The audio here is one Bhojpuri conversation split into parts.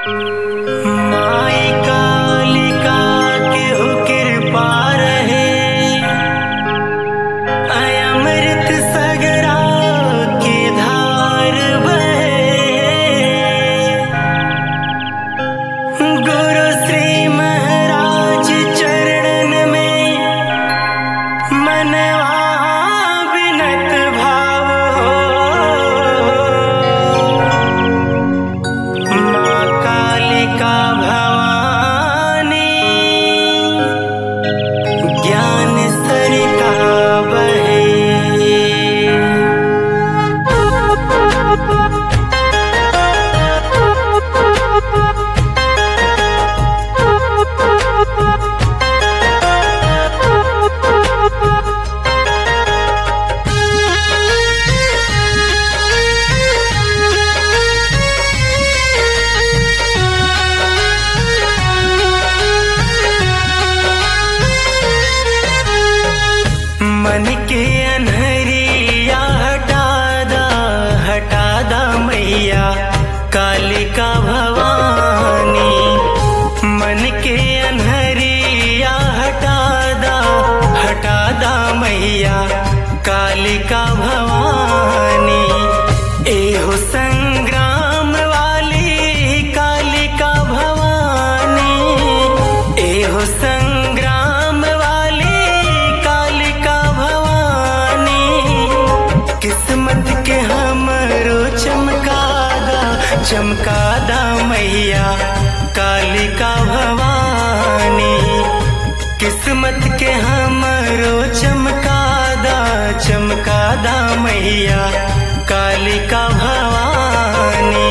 माई कालिका केहू कृपा रहे, अमृत सगरा के धार बहे। गुरु श्री महाराज चरणन में मनवा बिनत भाव हो। माँ कालिका भवानी ज्ञान सरिता बहे। मन के अनहरिया हटा दा मैया कालिका भवानी। मन के अनहरिया हटा दा मैया कालिका भवानी। एहो संग्राम वाली कालिका भवानी, एहो संग्राम वाली कालिका भवानी। किस्मत के हमरो चमकादा मैया कालिका भवानी। किस्मत के हमरो चमकादा मैया कालिका भवानी।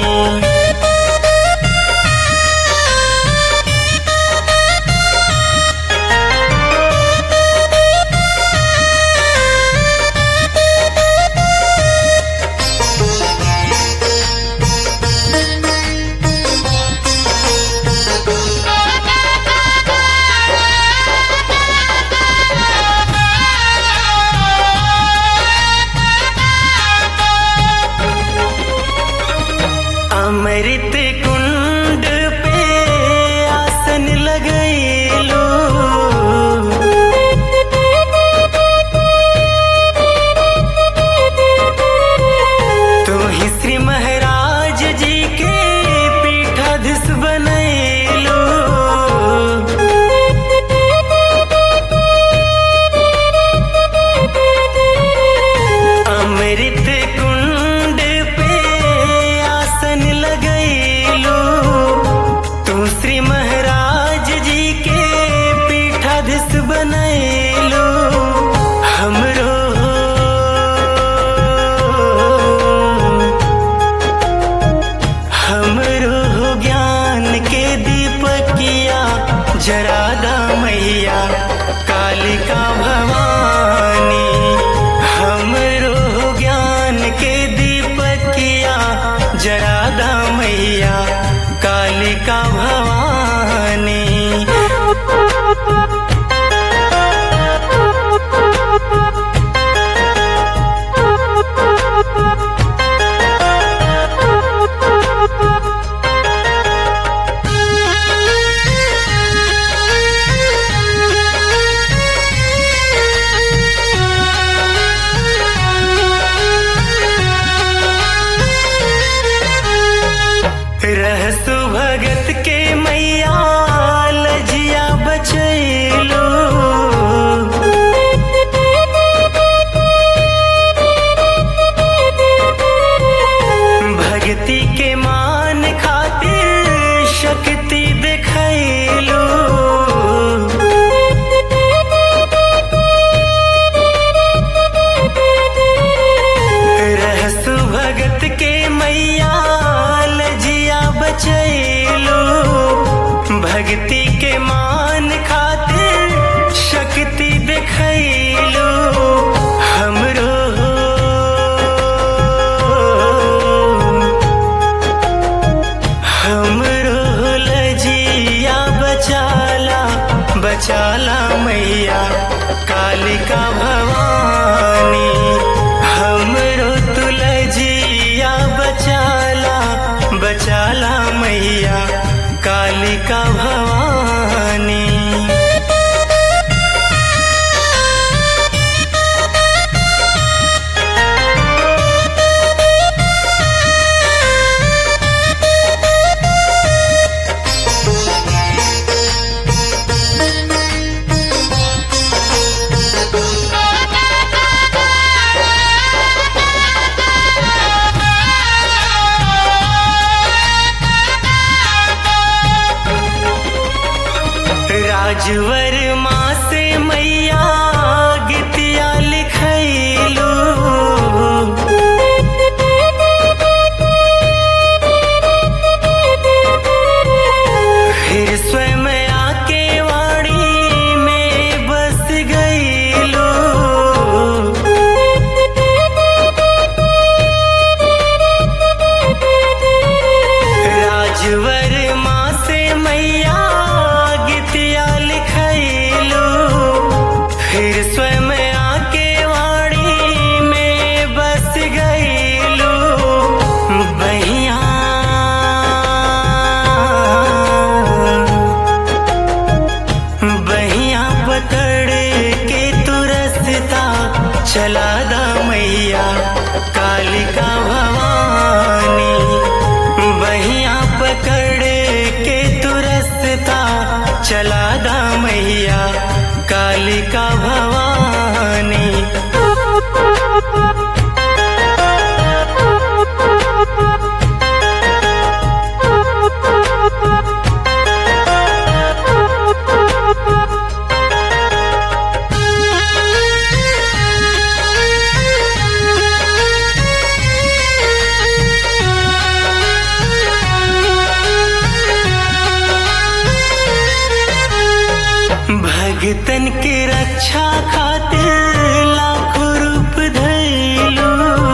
अमृत कुंड पे आसन लगैलो, तो ही श्री महाराज जी के पीठाधीश बनैलो। अमृत कुंड पे आसन लगैलो, तू श्री महाराज जी के पीठाधीश बनैलो। हमरो ज्ञान के दीपकिया जरादा मैया कालिका भवानी। हमरो ज्ञान के दीपकिया जरादा मैया कालिका भवानी। रहसु भगत के मैया लजिया बचैलो, भक्ति के मान खातिर शक्ति देखैलो। रहसु भगत के मैया लजिया बचैलो, भक्ति के मान खातिर शक्ति देखैलो। हमरो लजिया बचाला मैया कालिका भवानी। हमरो तुलजिया बचाला मैया कालिका भवानी। राजवर्मा से मैया गीतिया लिखैलू, फिर स्वयं आके वाणी में बस गईलू। राजवर्मा से मैया फिर स्वयं आके वाणी में बस गईलू। बहिया बहिया पकड़ के तू रस्ता चला दा मैया कालिका भवानी। बहिया पकड़ के तू रस्ता चला दा मैया कालिका भवानी। भगतन के रक्षा खातिर लाखों रूप धैलू,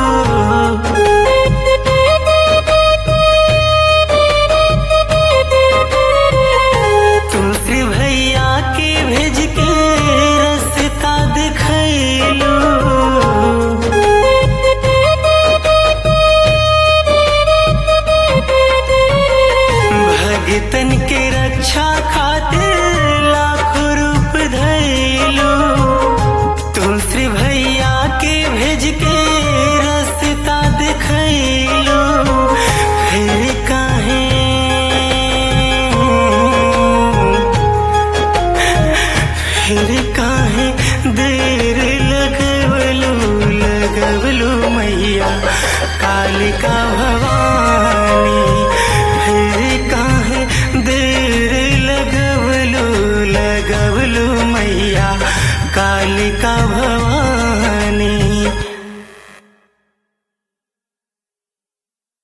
दूसरे भैया के भेज के रास्ता दिखैलू। भगतन के रक्षा